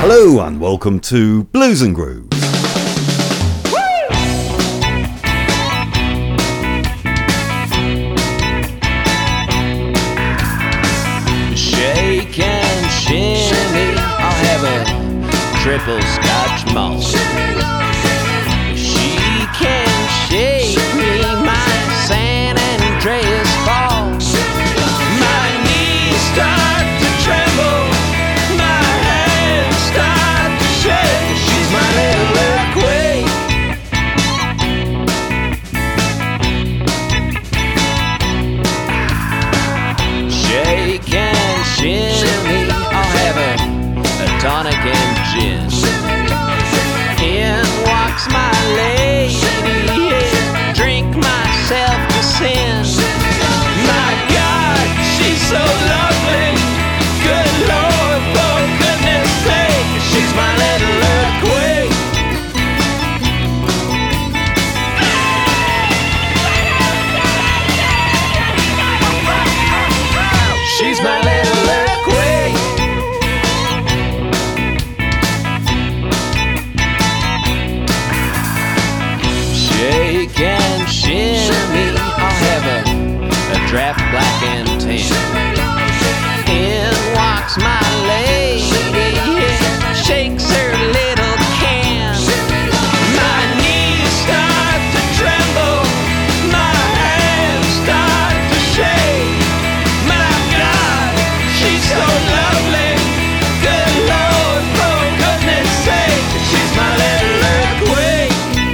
Hello and welcome to Blues and Grooves. Shake and shimmy, I'll have a triple Scotch malt. She can shake me, my San Andreas fall. My knees start to tremble, my hands start to shake. She's my little earthquake. Shake and shimmy, I'll have a tonic and gin. In walks my lady, yeah, drink myself to sin. My God, she's so lovely. Good Lord, for goodness sake, she's my little earthquake. She's my little earthquake. Shake and shimmy, I'll have a draft black and tan. In walks my lady, yeah, shakes her little can. My knees start to tremble, my hands start to shake. My God, she's so lovely. Good Lord, for goodness sake, she's my little earthquake.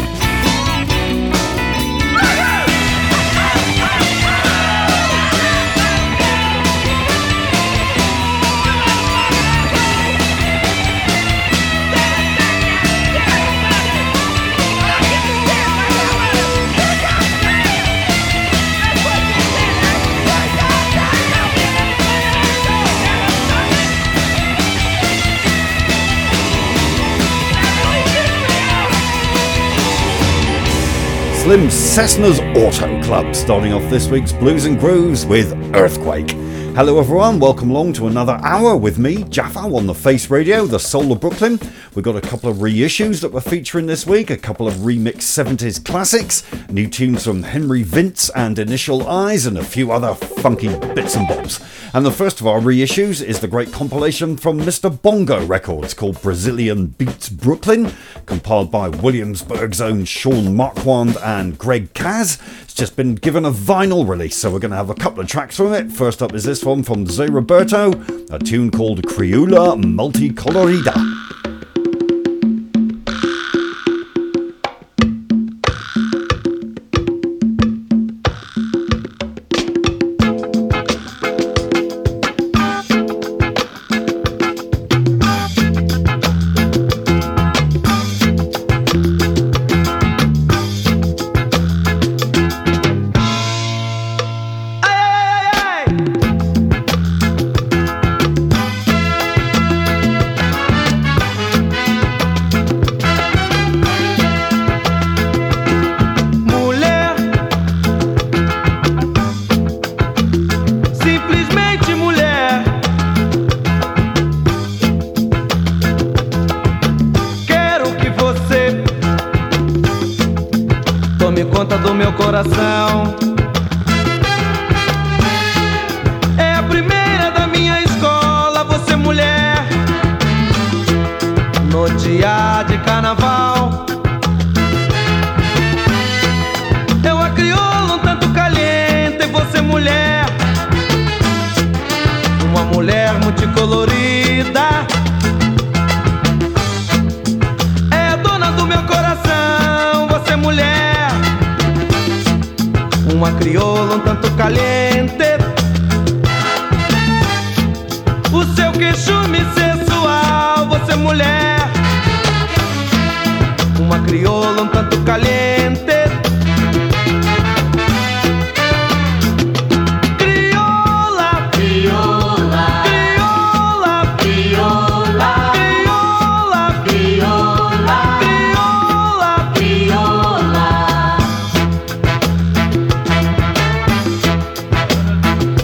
Slim Cessna's Auto Club, starting off this week's Blues and Grooves with Earthquake. Hello everyone, welcome along to another hour with me, Jaffa, on the Face Radio, the Soul of Brooklyn. We've got a couple of reissues that we're featuring this week, a couple of remixed 70s classics, new tunes from Henry Vince and Initial Eyes, and a few other funky bits and bobs. And the first of our reissues is the great compilation from Mr. Bongo Records called Brazilian Beats Brooklyn, compiled by Williamsburg's own Sean Marquand and Greg Kaz. It's just been given a vinyl release, so we're going to have a couple of tracks from it. First up is this one from Zé Roberto, a tune called Crioula Multicolorida.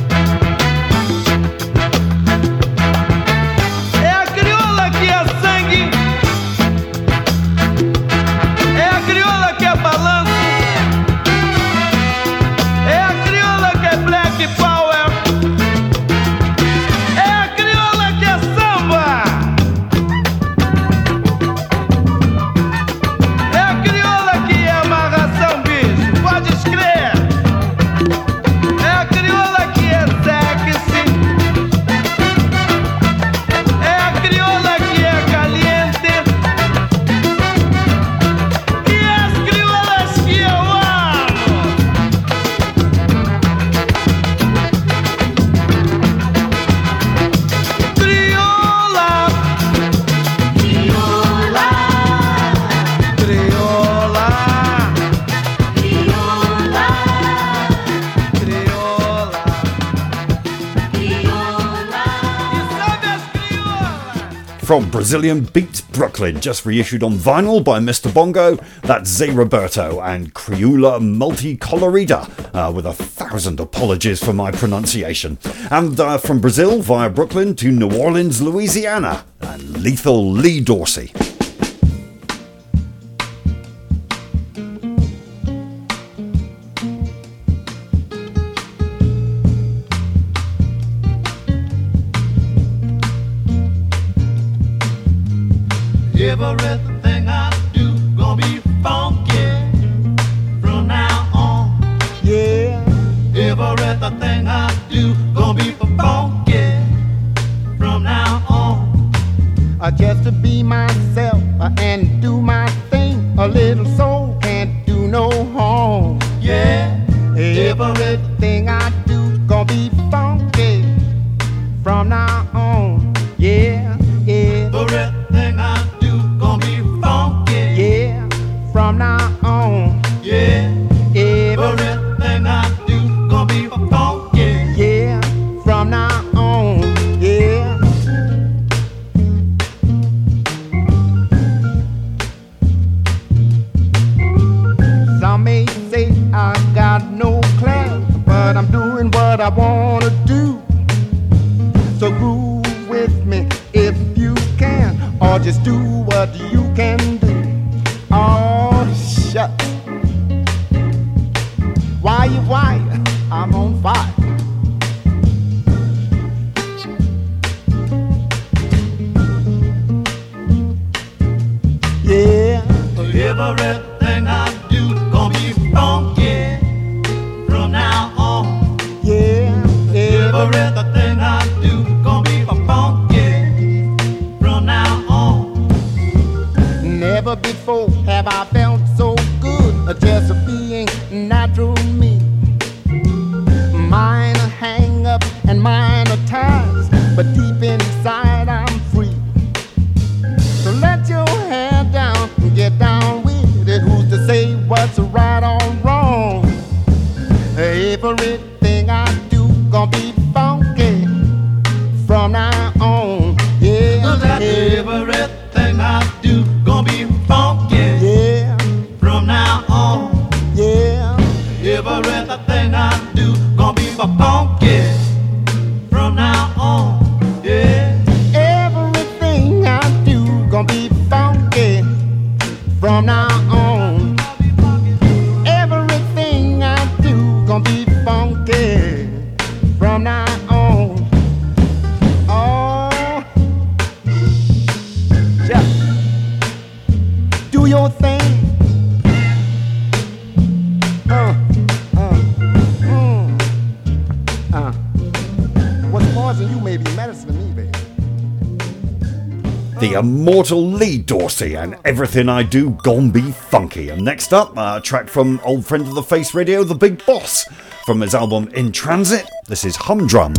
É a crioula que é sangue from Brazilian Beat Brooklyn, just reissued on vinyl by Mr. Bongo. That's Zé Roberto and Crioula Multicolorida, with 1,000 apologies for my pronunciation. And from Brazil via Brooklyn to New Orleans, Louisiana, and Lethal Lee Dorsey. Everything I do gonna be funky from now on. Yeah. Everything I do gonna be funky from now on. Just to be myself and do my thing. A little soul can't do no harm. Yeah. Everything I do gonna be funky from now on. Yeah. Everything I do gonna be funky. Yeah, from now on. Yeah, everything I do gonna be funky. Yeah, from now on. Yeah. Some may say I got no class, but I'm doing what I wanna do. So groove with me if you can, or just do what you can do. Oh, shucks. Why? I'm on fire. Yeah. Everything I do gonna be funky from now on. Yeah. Everything I do gonna be funky from now on. Never before have I felt so good, just being natural me. Minor hang up and minor ties, but deep inside I'm free. So let your hair down and get down with it. Who's to say what's right or wrong? Everything I do gonna be funky from now on. Yeah, everything I do gonna be funky. Yeah, from now on. Yeah, everything I do gonna be funky from now on. Yeah, everything I do gonna be funky from now on. Everything I do gonna be funky from now on. Oh, yeah. Do your thing. What's poison you may be medicine to me, baby. The immortal Lee Dorsey and Everything I Do Gon' Be Funky. And next up, a track from old friend of the Face Radio, The Big Boss, from his album In Transit. This is Humdrum.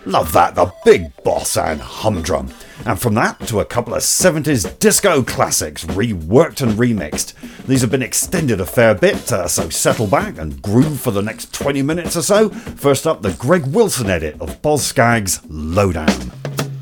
Love that, the Big Boss and Humdrum. And from that to a couple of 70s disco classics reworked and remixed. These have been extended a fair bit, so settle back and groove for the next 20 minutes or so. First up, the Greg Wilson edit of Boz Scaggs' Lowdown.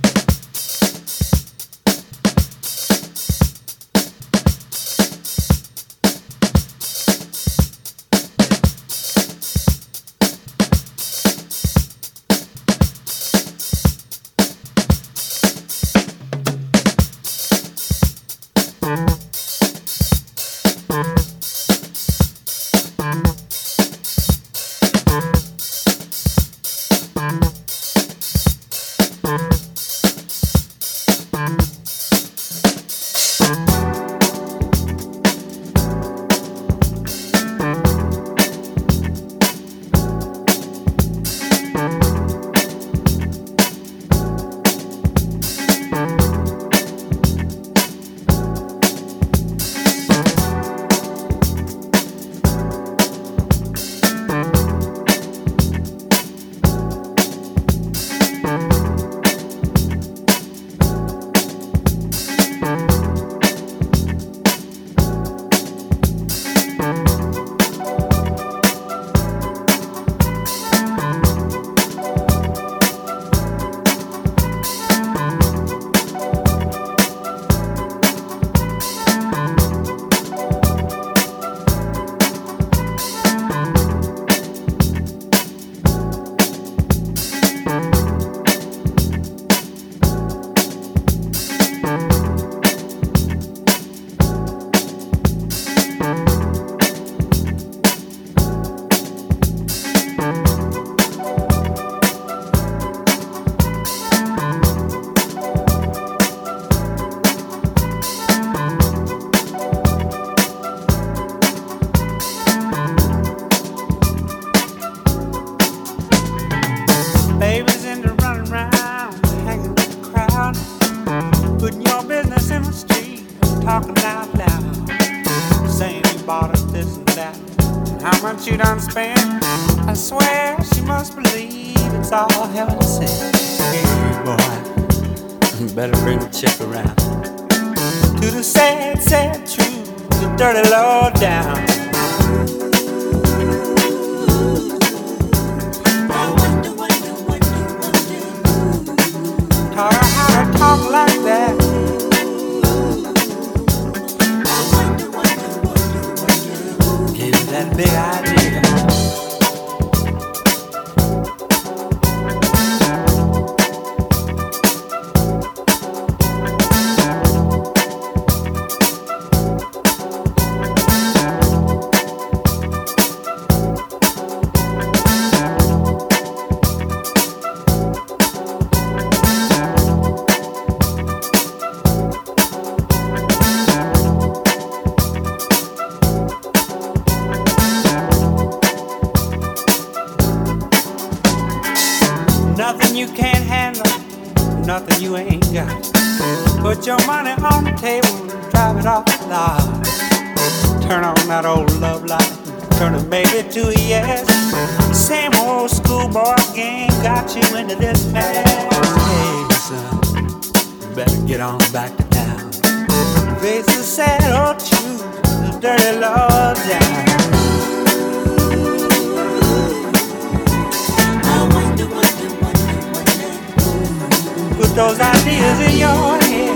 Those ideas in your head.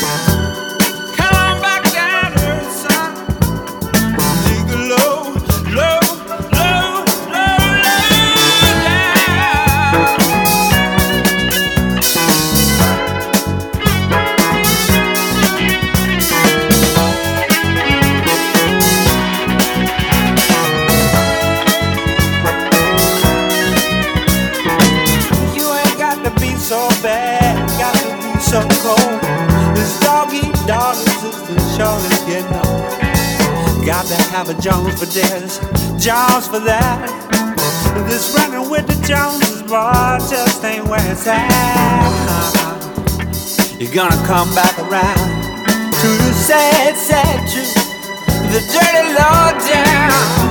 Come on back down to earth, son. Take a load. have a Jones for this, Jones for that. This running with the Joneses, boy, just ain't where it's at. You're gonna come back around to the sad, sad truth, the dirty low down.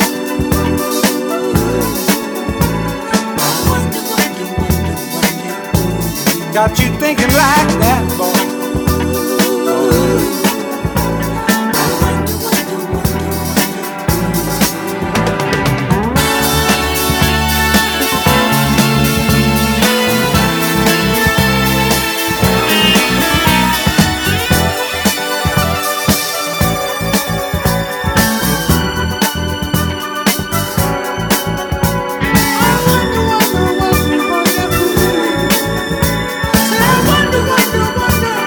Got you thinking like that, boy. Wonder,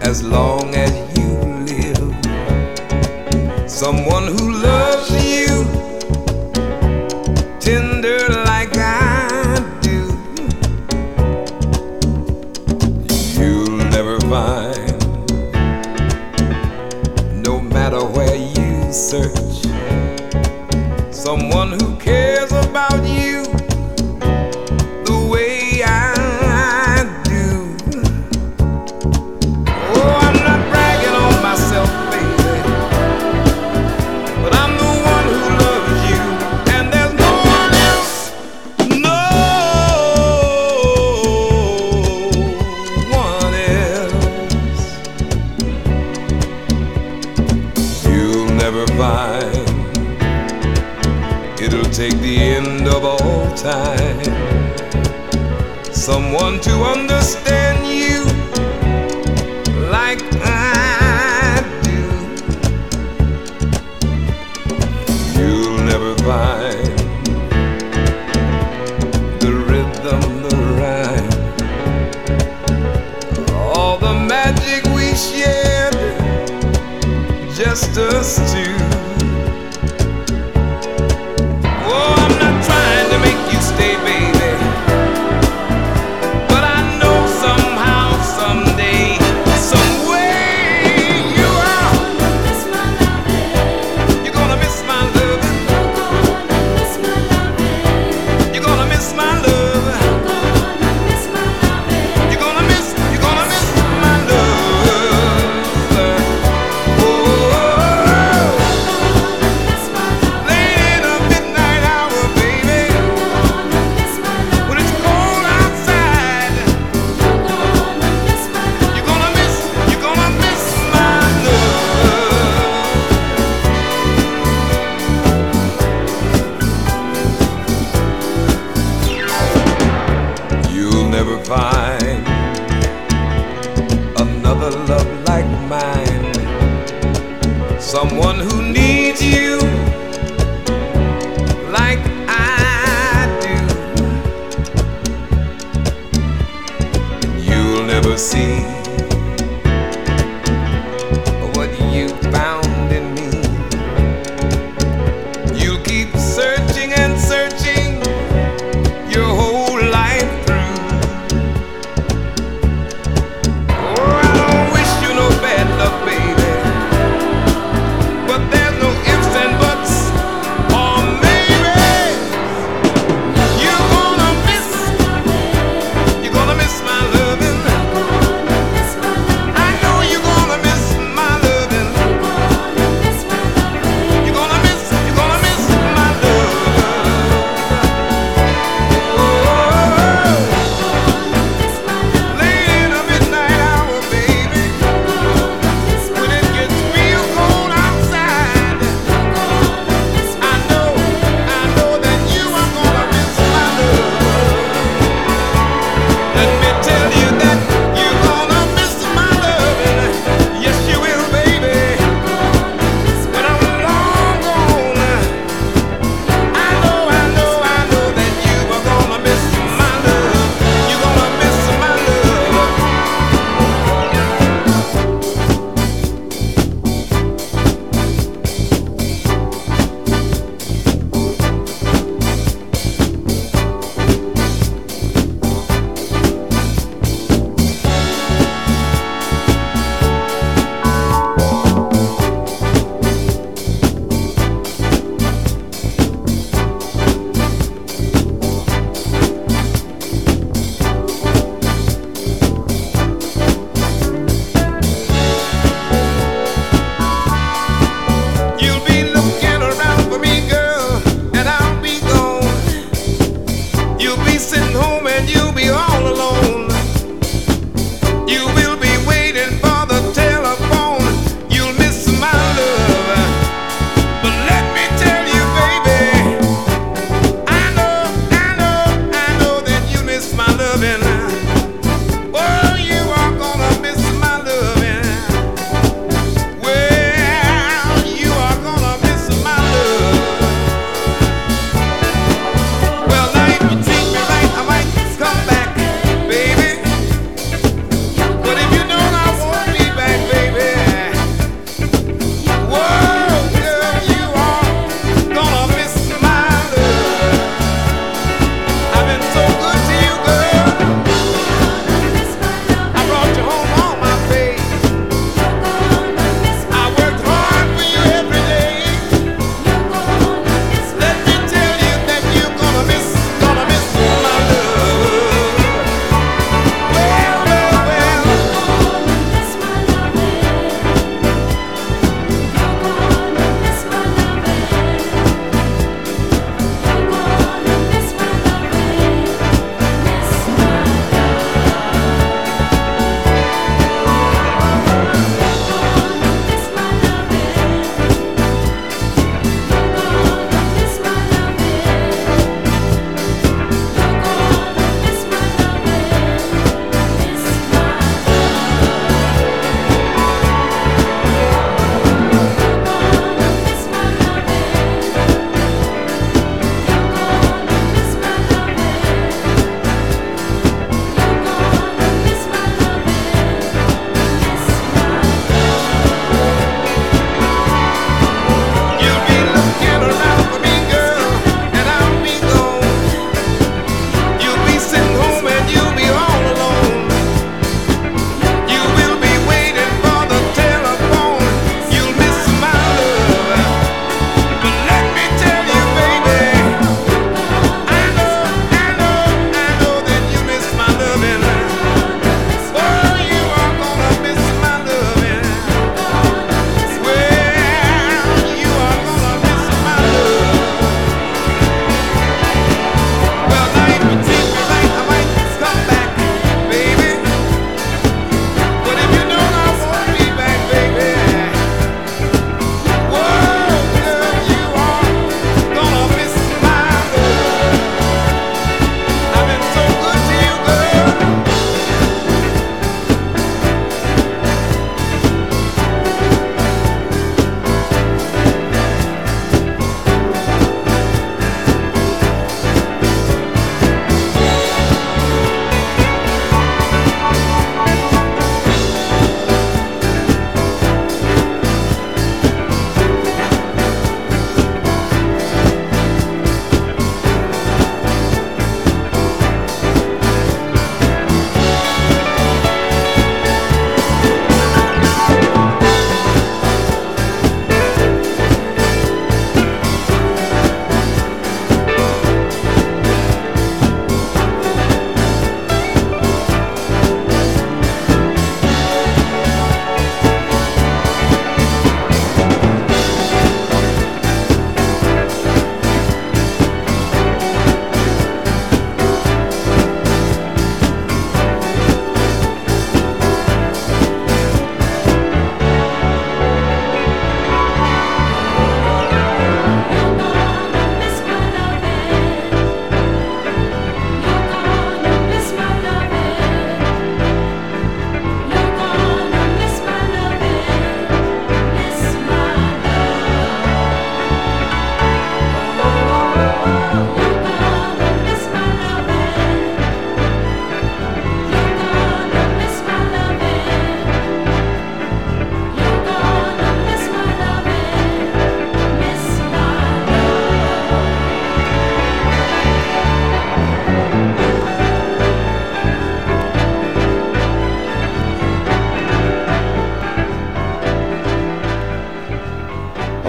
as long as you live. Someone who loves you tender like I do. You'll never find, no matter where you search, someone who cares about you the way I do. Oh, I'm not bragging on myself, baby, but I'm the one who loves you, and there's no one else, no one else. You'll never find, it'll take the end of all time, someone to understand you like I do. You'll never find the rhythm, the rhyme, all the magic we shared, just us two. Oh, I'm not trying to make you stay, baby, but I know somehow, someday, some way you are. You're gonna miss my loving. You're gonna miss my love. You're gonna miss my love. Oh,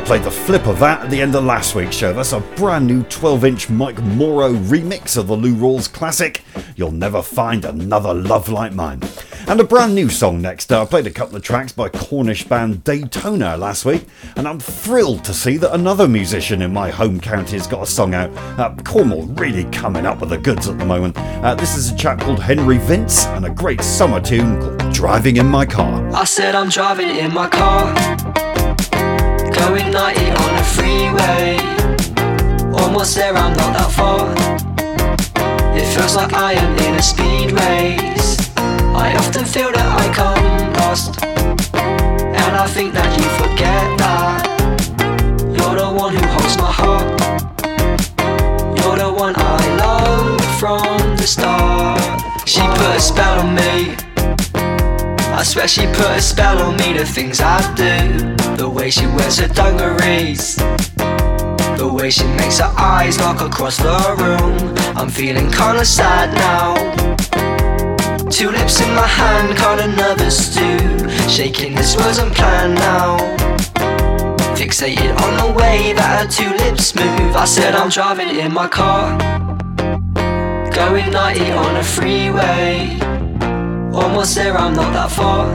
played the flip of that at the end of last week's show. That's a brand new 12-inch Mike Morrow remix of the Lou Rawls classic, You'll Never Find Another Love Like Mine. And a brand new song next. I played a couple of tracks by Cornish band Daytona last week, and I'm thrilled to see that another musician in my home county has got a song out. Cornwall really coming up with the goods at the moment. This is a chap called Henry Vince and a great summer tune called Driving in My Car. I said I'm driving in my car, going 90 on a freeway. Almost there, I'm not that far. It feels like I am in a speed race. I often feel that I come lost, and I think that you forget that you're the one who holds my heart. You're the one I love from the start. She put a spell on me, I swear she put a spell on me. The things I do, the way she wears her dungarees, the way she makes her eyes knock across the room. I'm feeling kinda sad now. Two lips in my hand, kinda nervous too. Shaking this wasn't planned now. Fixated on the way that her two lips move. I said I'm driving in my car, going 90 on a freeway. Almost there, I'm not that far.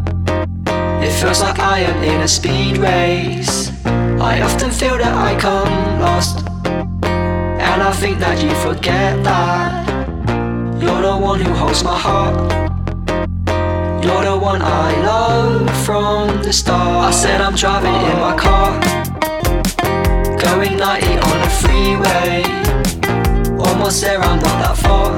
It feels like I am in a speed race. I often feel that I come lost, and I think that you forget that you're the one who holds my heart. You're the one I love from the start. I said I'm driving in my car, going 90 on a freeway. Almost there, I'm not that far.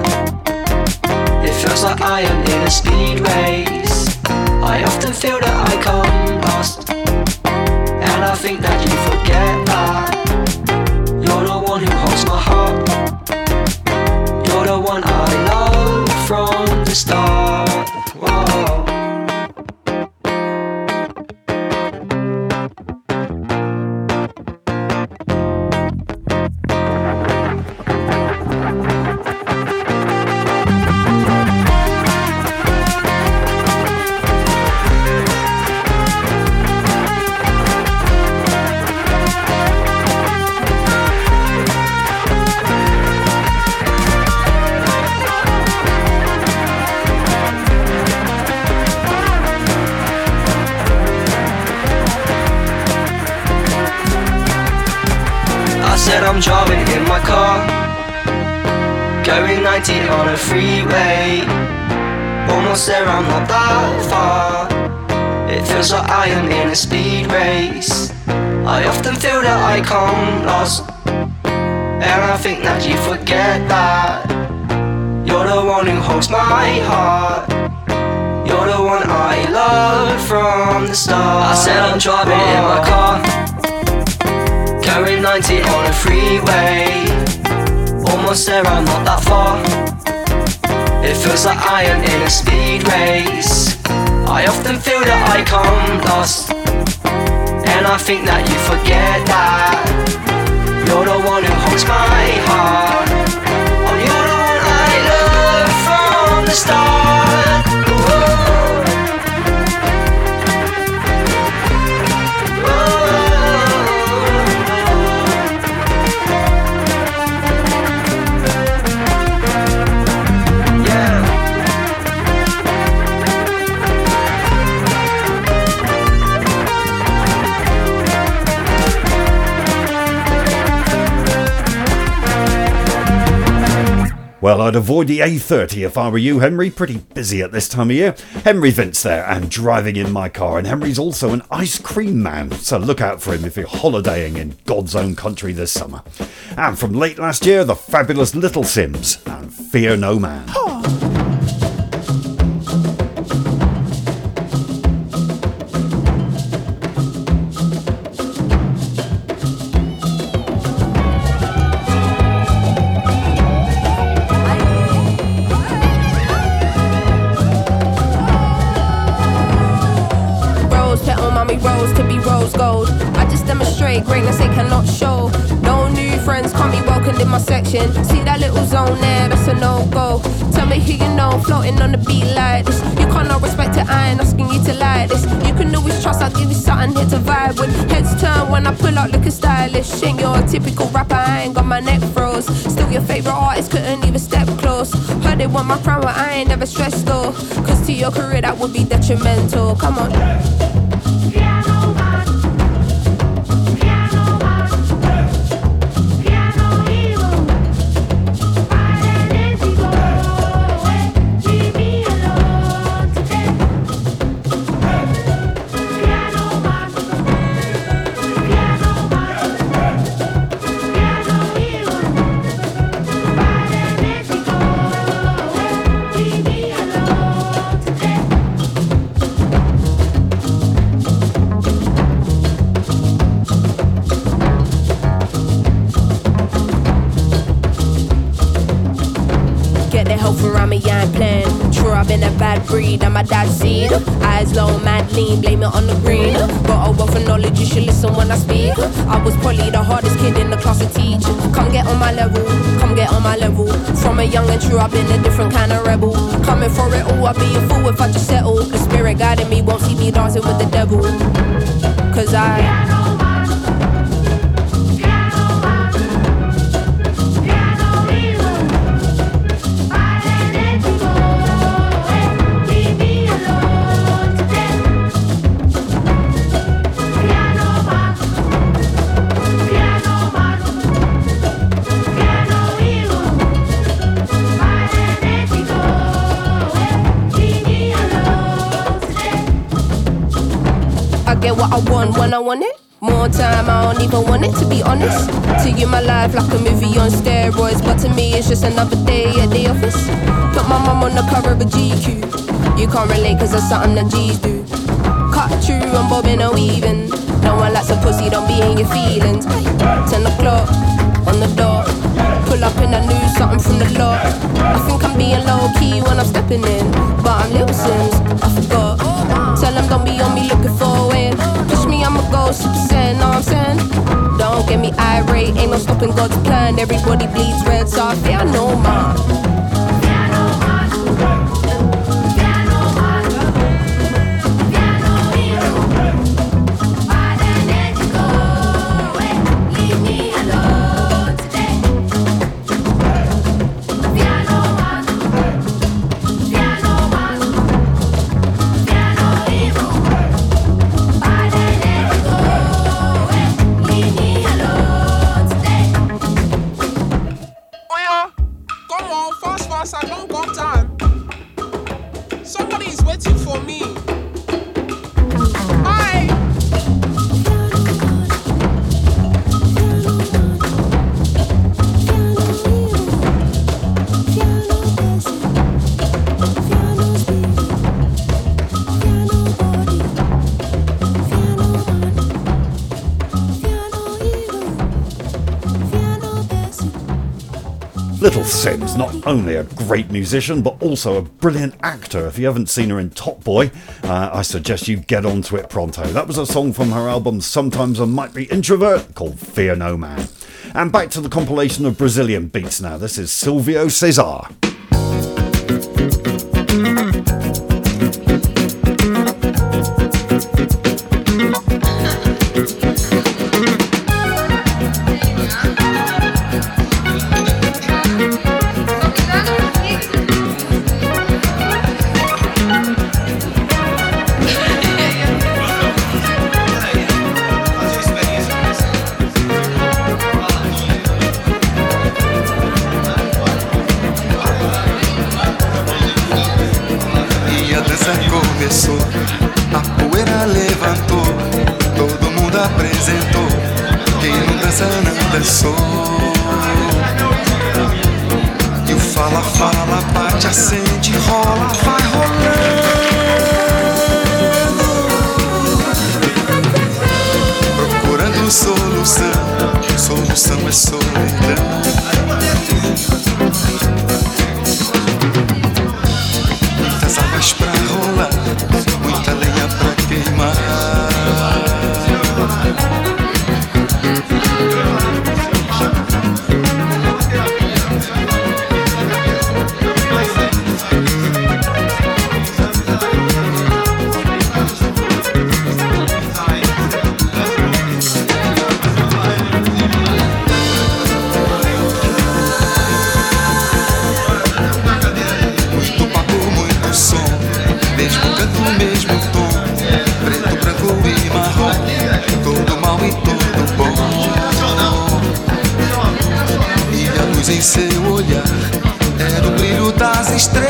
It feels like I am in a speed race. I often feel that I come lost, and I think that you forget that you're the one who holds my heart. You're the one I love from the start. Whoa. I'm driving in my car, going 90 on a freeway. Almost there, I'm not that far. It feels like I am in a speed race. I often feel that I come lost, and I think that you forget that you're the one who holds my heart. You're the one I love from the start. I said I'm driving in my car, going 90 on a freeway. Almost there, I'm not that far. It feels like I am in a speed race. I often feel that I come lost, and I think that you forget that you're the one who holds my heart. Oh, you're the one I love from the start. Whoa. Well, I'd avoid the A30 if I were you, Henry. Pretty busy at this time of year. Henry Vince there, and driving in my car. And Henry's also an ice cream man, so look out for him if you're holidaying in God's own country this summer. And from late last year, the fabulous Little Sims and Fear No Man. Greatness they cannot show. No new friends can't be welcomed in my my section. See that little zone there, that's a no-go. Tell me who you know, floating on the beat like this. You can't not respect it, I ain't asking you to like this. You can always trust, I'll give you something here to vibe with. Heads turn when I pull out looking stylish. Ain't your typical rapper, I ain't got my neck froze. Still your favourite artist, couldn't even step close. Heard they want my crown, but I ain't never stressed though. Cause to your career that would be detrimental. Come on. Breed, I'm my dad's seed. Eyes low, mad lean, blame it on the green. Got a wealth of knowledge, you should listen when I speak. I was probably the hardest kid in the class to teach. Come get on my level, come get on my level. From a young and true, I've been a different kind of rebel. Coming for it all, I'd be a fool if I just settle. The spirit guiding me won't see me dancing with the devil. Cause what I want when I want it. More time, I don't even want it, to be honest. To you, my life like a movie on steroids, but to me, it's just another day at the office. Put my mum on the cover of a GQ. You can't relate, cause that's something that G's do. Cut through, I'm bobbing and weaving. No one likes a pussy, don't be in your feelings. 10 o'clock, on the dot. Pull up in that new something from the lot. I think I'm being low-key when I'm stepping in, but I'm Lil Sims, I forgot. Tell them don't be on me looking for a win. Push me, I'ma go super saiyan, know what I'm saying? Don't get me irate, ain't no stopping God's plan. Everybody bleeds red, so I fear no man. Little Sims, not only a great musician, but also a brilliant actor. If you haven't seen her in Top Boy, I suggest you get onto it pronto. That was a song from her album Sometimes I Might Be Introvert called Fear No Man. And back to the compilation of Brazilian beats now. This is Silvio Cesar. Começou, a poeira levantou, todo mundo apresentou, quem não dança não dançou. E o fala, fala, bate, acende, rola, vai rolando. Procurando solução, solução é solidão. Muitas águas pra rolar, muita lenha pra queimar. luz em seu olhar era o brilho das estrelas.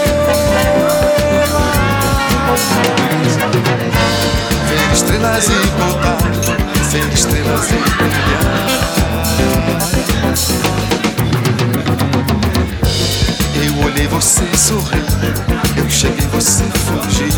Ver estrelas e contar, ver estrelas e brilhar. Eu olhei você sorrir, eu cheguei você fugir.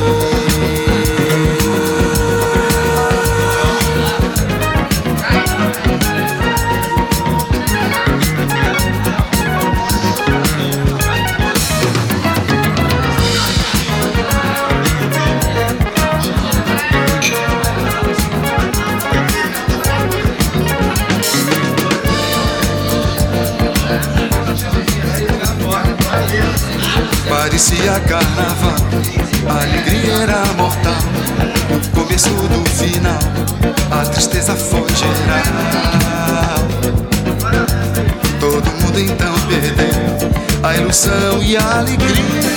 Parecia carnaval, a alegria era mortal. No começo do final, a tristeza foi geral. Todo mundo então perdeu a ilusão e a alegria.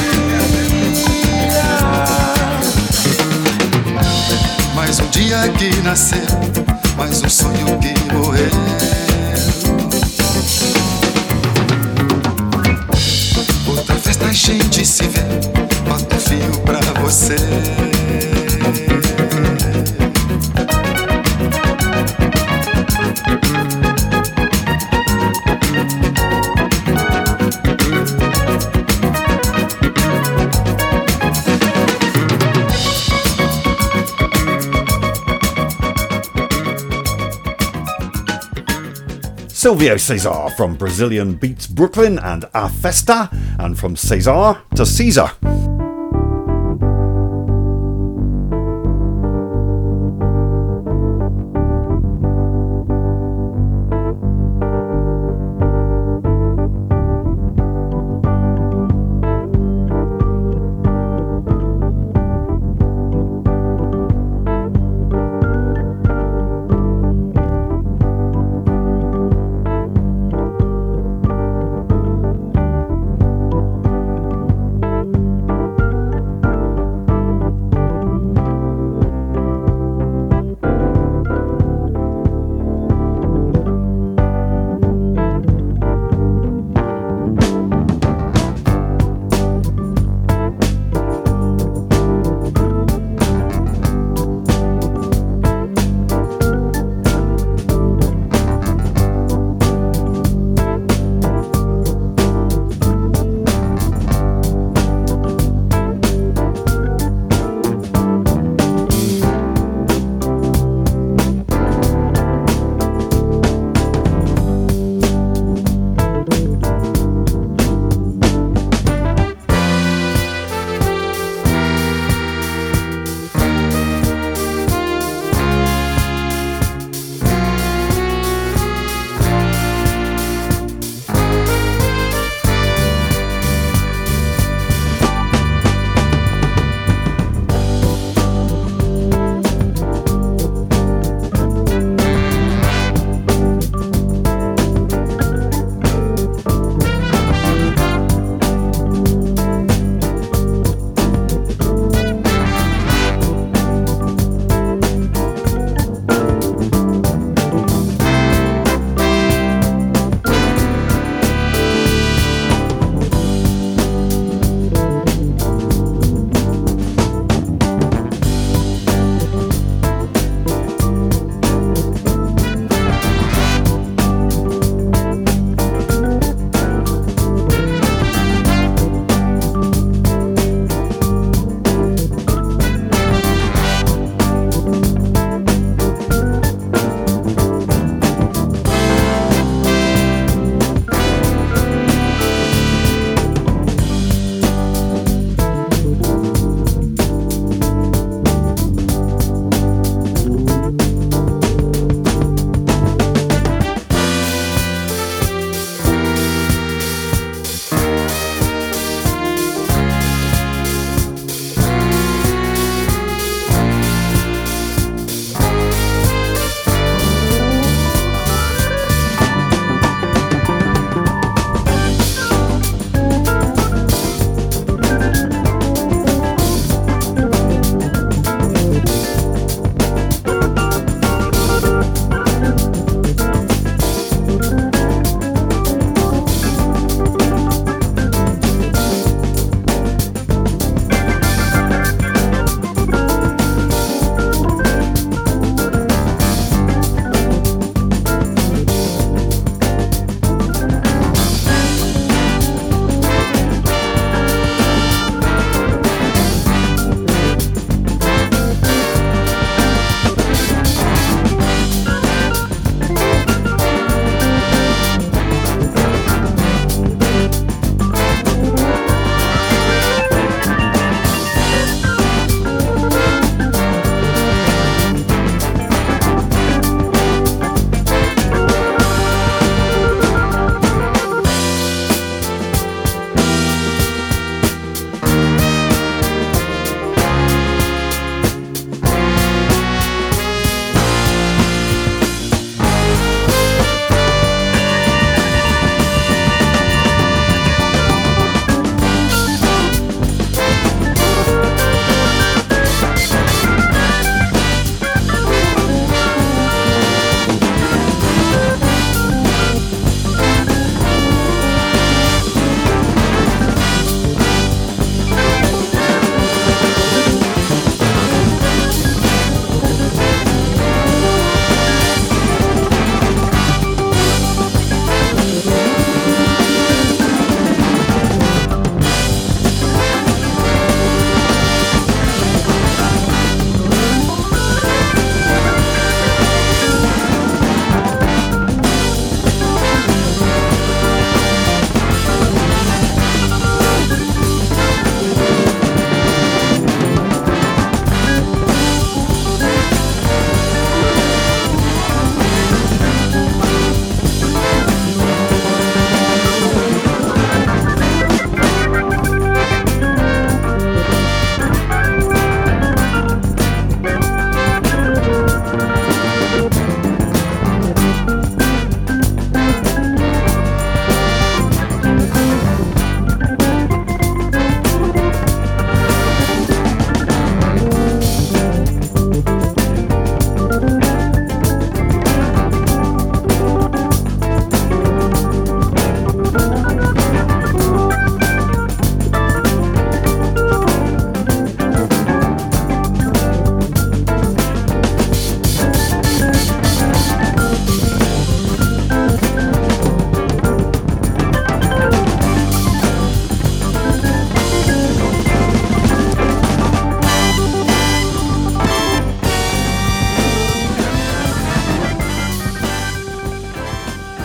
Mais um dia que nasceu, mais um sonho que morreu. A gente se vê, bota fio pra você. Silvio Cesar from Brazilian Beats Brooklyn and A Festa, and from Cesar to Caesar.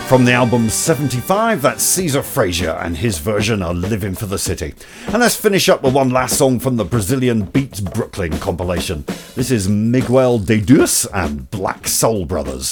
From the album 75, that's Caesar Frazier and his version of Living for the City. And let's finish up with one last song from the Brazilian Beats Brooklyn compilation. This is Miguel de Deus and Black Soul Brothers.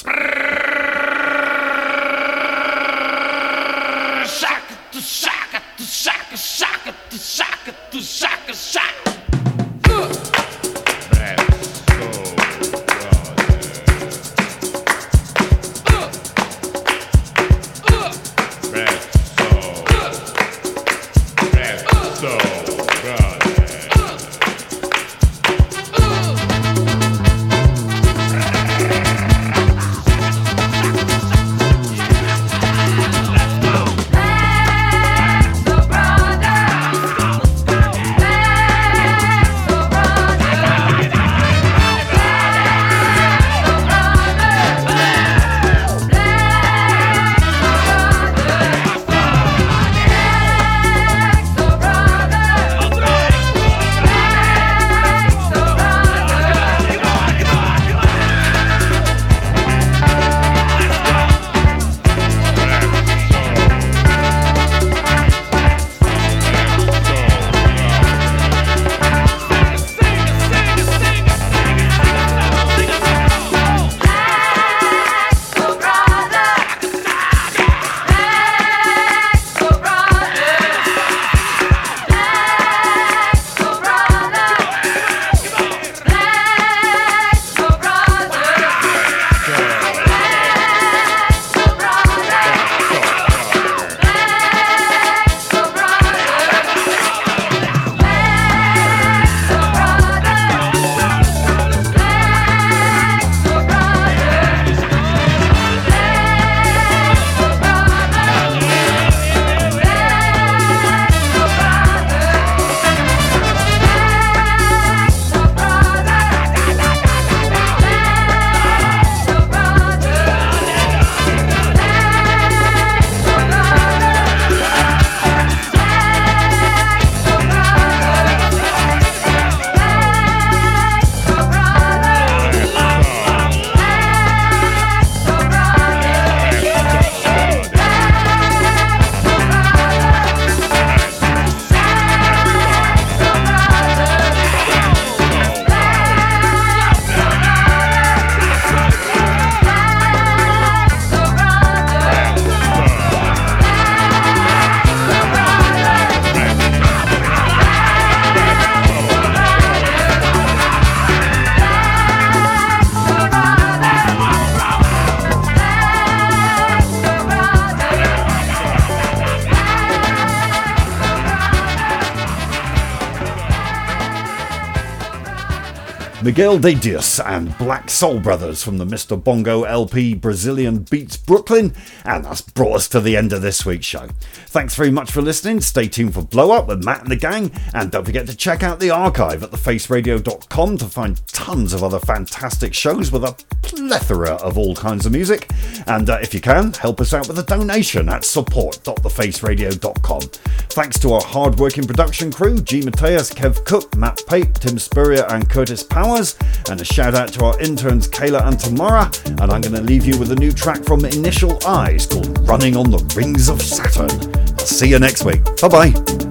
Miguel de Deus and Black Soul Brothers from the Mr. Bongo LP Brazilian Beats Brooklyn, and that's brought us to the end of this week's show. Thanks very much for listening. Stay tuned for Blow Up with Matt and the gang, and don't forget to check out the archive at thefaceradio.com to find tons of other fantastic shows with a plethora of all kinds of music. And if you can, help us out with a donation at support.thefaceradio.com. Thanks to our hard-working production crew, G. Mateus, Kev Cook, Matt Pape, Tim Spurrier and Curtis Powers, and a shout out to our interns Kayla and Tamara. And I'm going to leave you with a new track from Initial Eyes called Running on the Rings of Saturn. I'll see you next week. Bye bye.